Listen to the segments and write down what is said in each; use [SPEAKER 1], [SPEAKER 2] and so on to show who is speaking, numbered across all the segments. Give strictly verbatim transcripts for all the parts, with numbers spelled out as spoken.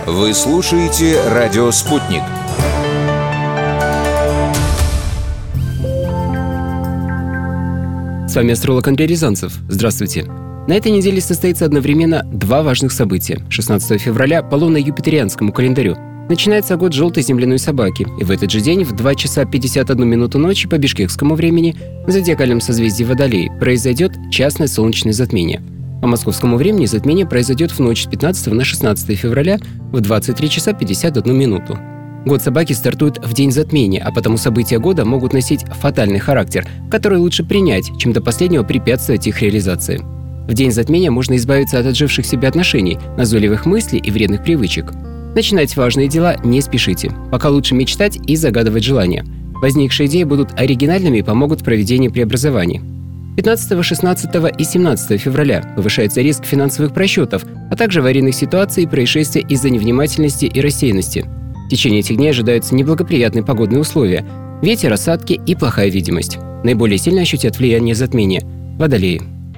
[SPEAKER 1] Вы слушаете «Радио Спутник».
[SPEAKER 2] С вами астролог Андрей Рязанцев. Здравствуйте. На этой неделе состоится одновременно два важных события. шестнадцатого февраля по лунно-юпитерианскому календарю начинается год желтой земляной собаки, и в этот же день в два часа пятьдесят одну минуту ночи по бишкекскому времени в зодиакальном созвездии Водолей произойдет частное солнечное затмение. По московскому времени затмение произойдет в ночь с пятнадцатого на шестнадцатое февраля в двадцать три часа пятьдесят одну минуту. Год собаки стартует в день затмения, а потому события года могут носить фатальный характер, который лучше принять, чем до последнего препятствовать их реализации. В день затмения можно избавиться от отживших себе отношений, назойливых мыслей и вредных привычек. Начинать важные дела не спешите, пока лучше мечтать и загадывать желания. Возникшие идеи будут оригинальными и помогут в проведении преобразований. пятнадцатого, шестнадцатого и семнадцатого февраля повышается риск финансовых просчетов, а также аварийных ситуаций и происшествий из-за невнимательности и рассеянности. В течение этих дней ожидаются неблагоприятные погодные условия – ветер, осадки и плохая видимость. Наиболее сильно ощутят влияние затмения – водолеи.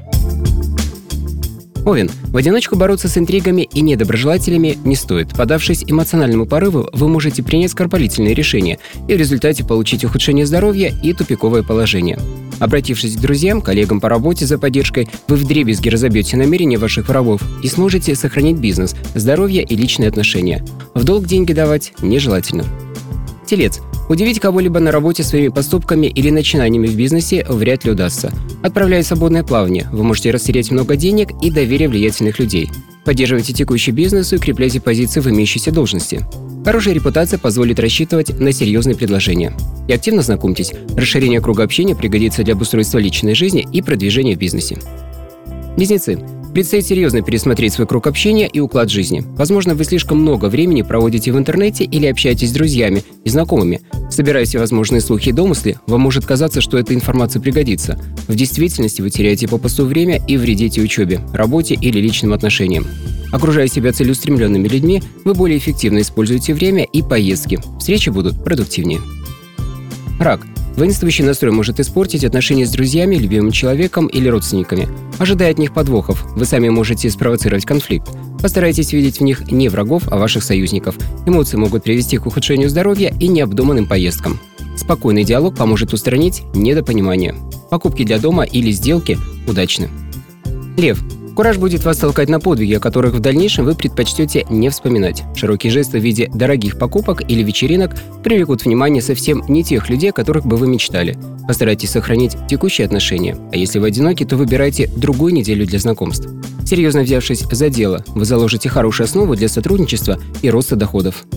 [SPEAKER 2] Овен. В одиночку бороться с интригами и недоброжелателями не стоит. Поддавшись эмоциональному порыву, вы можете принять скоропалительные решения и в результате получить ухудшение здоровья и тупиковое положение. Обратившись к друзьям, коллегам по работе за поддержкой, вы вдребезги разобьете намерения ваших врагов и сможете сохранить бизнес, здоровье и личные отношения. В долг деньги давать нежелательно. Телец. Удивить кого-либо на работе своими поступками или начинаниями в бизнесе вряд ли удастся. Отправляя свободное плавание, вы можете растерять много денег и доверие влиятельных людей. Поддерживайте текущий бизнес и укрепляйте позиции в имеющейся должности. Хорошая репутация позволит рассчитывать на серьезные предложения. И активно знакомьтесь. Расширение круга общения пригодится для обустройства личной жизни и продвижения в бизнесе. Близнецы. Предстоит серьезно пересмотреть свой круг общения и уклад жизни. Возможно, вы слишком много времени проводите в интернете или общаетесь с друзьями и знакомыми. Собирая всевозможные слухи и домыслы, вам может казаться, что эта информация пригодится. В действительности вы теряете попусту время и вредите учебе, работе или личным отношениям. Окружая себя целеустремленными людьми, вы более эффективно используете время и поездки. Встречи будут продуктивнее. Рак. Воинствующий настрой может испортить отношения с друзьями, любимым человеком или родственниками. Ожидая от них подвохов, вы сами можете спровоцировать конфликт. Постарайтесь видеть в них не врагов, а ваших союзников. Эмоции могут привести к ухудшению здоровья и необдуманным поездкам. Спокойный диалог поможет устранить недопонимание. Покупки для дома или сделки удачны. Лев. Кураж будет вас толкать на подвиги, о которых в дальнейшем вы предпочтете не вспоминать. Широкие жесты в виде дорогих покупок или вечеринок привлекут внимание совсем не тех людей, о которых бы вы мечтали. Постарайтесь сохранить текущие отношения, а если вы одиноки, то выбирайте другую неделю для знакомств. Серьезно взявшись за дело, вы заложите хорошую основу для сотрудничества и роста доходов.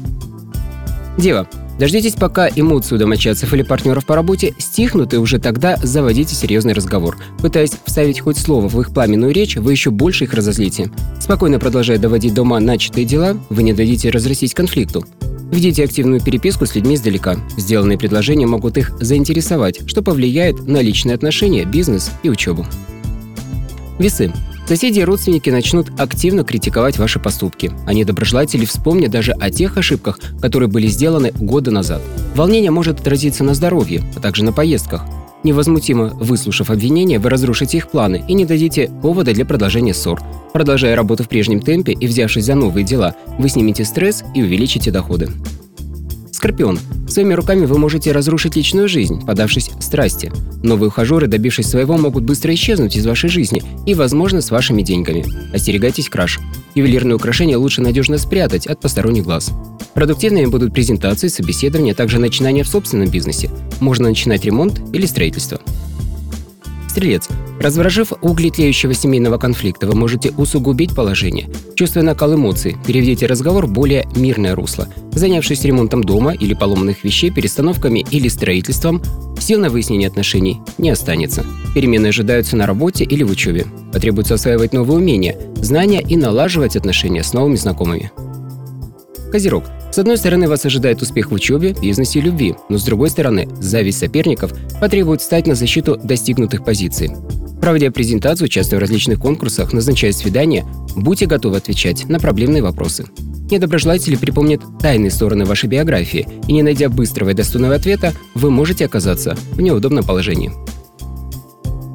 [SPEAKER 2] Дева. Дождитесь, пока эмоции у домочадцев или партнеров по работе стихнут, и уже тогда заводите серьезный разговор. Пытаясь вставить хоть слово в их пламенную речь, вы еще больше их разозлите. Спокойно продолжая доводить до ума начатые дела, вы не дадите разрастись конфликту. Ведите активную переписку с людьми издалека. Сделанные предложения могут их заинтересовать, что повлияет на личные отношения, бизнес и учебу. Весы. Соседи и родственники начнут активно критиковать ваши поступки, а недоброжелатели вспомнят даже о тех ошибках, которые были сделаны годы назад. Волнение может отразиться на здоровье, а также на поездках. Невозмутимо выслушав обвинения, вы разрушите их планы и не дадите повода для продолжения ссор. Продолжая работу в прежнем темпе и взявшись за новые дела, вы снимете стресс и увеличите доходы. Скорпион. Своими руками вы можете разрушить личную жизнь, поддавшись страсти. Новые ухажеры, добившись своего, могут быстро исчезнуть из вашей жизни и, возможно, с вашими деньгами. Остерегайтесь краж. Ювелирные украшения лучше надежно спрятать от посторонних глаз. Продуктивными будут презентации, собеседования, а также начинания в собственном бизнесе. Можно начинать ремонт или строительство. Стрелец. Разворожив угли тлеющего семейного конфликта, вы можете усугубить положение. Чувствуя накал эмоций, переведите разговор в более мирное русло. Занявшись ремонтом дома или поломанных вещей, перестановками или строительством, сил на выяснение отношений не останется. Перемены ожидаются на работе или в учебе. Потребуется осваивать новые умения, знания и налаживать отношения с новыми знакомыми. Козерог. С одной стороны, вас ожидает успех в учебе, бизнесе и любви, но с другой стороны, зависть соперников потребует встать на защиту достигнутых позиций. Проводя презентацию, участвуя в различных конкурсах, назначая свидания, будьте готовы отвечать на проблемные вопросы. Недоброжелатели припомнят тайные стороны вашей биографии, и не найдя быстрого и достойного ответа, вы можете оказаться в неудобном положении.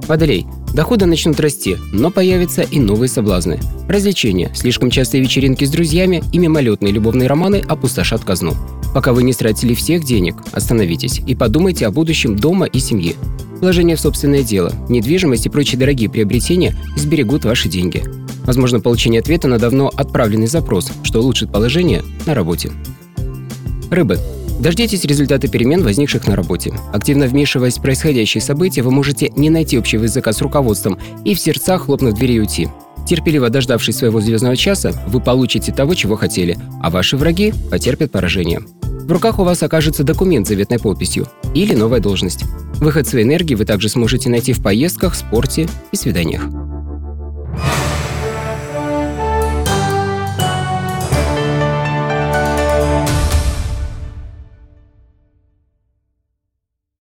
[SPEAKER 2] Водолей. Доходы начнут расти, но появятся и новые соблазны. Развлечения, слишком частые вечеринки с друзьями и мимолетные любовные романы опустошат казну. Пока вы не стратили всех денег, остановитесь и подумайте о будущем дома и семьи. Вложение в собственное дело, недвижимость и прочие дорогие приобретения сберегут ваши деньги. Возможно, получение ответа на давно отправленный запрос, что улучшит положение на работе. Рыбы. Дождитесь результаты перемен, возникших на работе. Активно вмешиваясь в происходящие события, вы можете не найти общего языка с руководством и в сердцах, хлопнув дверью, уйти. Терпеливо дождавшись своего звездного часа, вы получите того, чего хотели, а ваши враги потерпят поражение. В руках у вас окажется документ с заветной подписью или новая должность. Выход своей энергии вы также сможете найти в поездках, спорте и свиданиях.